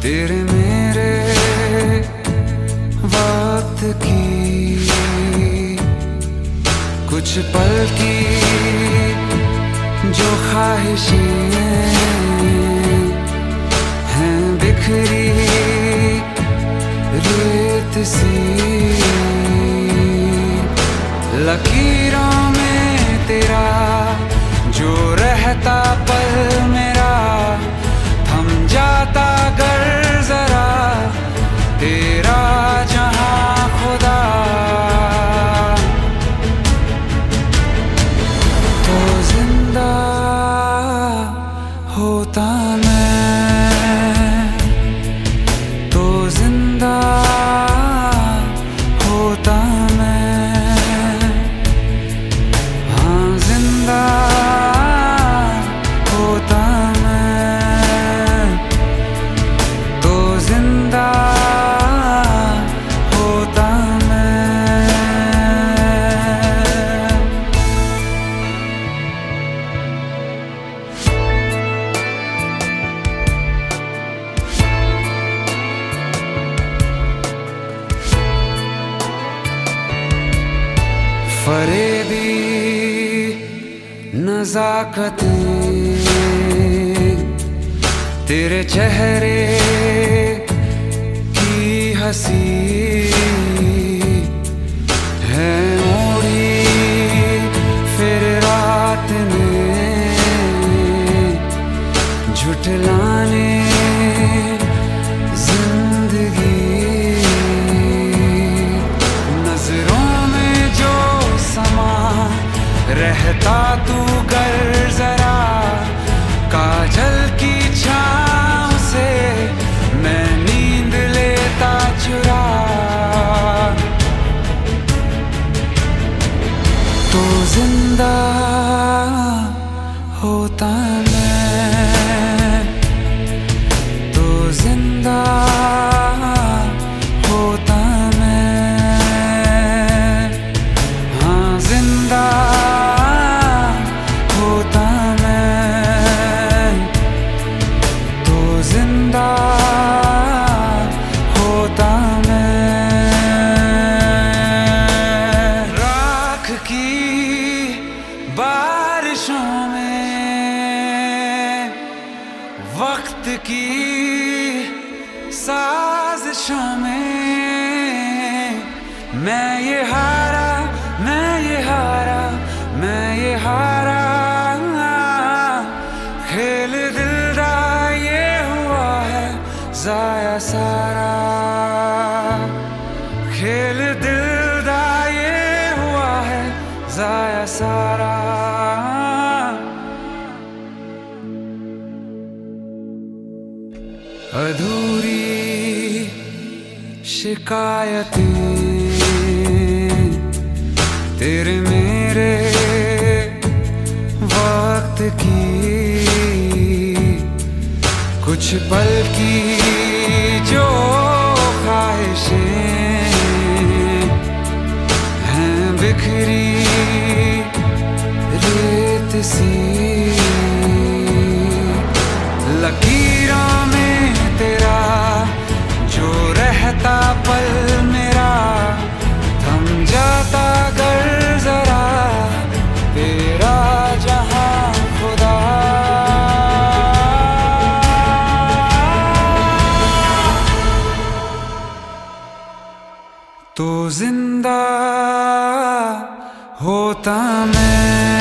तेरे मेरे वक्त की कुछ पल की जो ख्वाहिशें हैं बिखरी रेत सी लकीरों में तेरा जो रहता पल मेरा थम जाता गर जरा तेरा जहां खुदा तो जिंदा होता मैं तो जिंदा होता मैं हाँ जिंदा होता मैं तो जिंदा होता मैं। फरेबी नज़ाकतें तेरे चेहरे की हंसी है ओढ़ी फिर रात ने झुठलाने जिंदगी नजरों में जो समा रहता तू कर जरा काजल की छाँव से मैं नींद लेता चुरा तो जिंदा होता मैं तो जिंदा होता मैं हाँ जिंदा होता मैं तो जिंदा होता मैं। राख की बारिशों में वक्त की साजिशों में मैं ये हारा मैं ये हारा मैं ये हारा खेल दिल दा ये हुआ है जाया सारा खेल दिल दा ये हुआ है जाया सारा। अधूरी शिकायतें तेरे मेरे वक्त की कुछ पल की जो ख्वाहिशें हैं बिखरी रेत सी लकीरों में तेरा जो रहता पल मेरा थम जाता गर जरा तेरा जहां खुदा तो जिंदा होता मैं।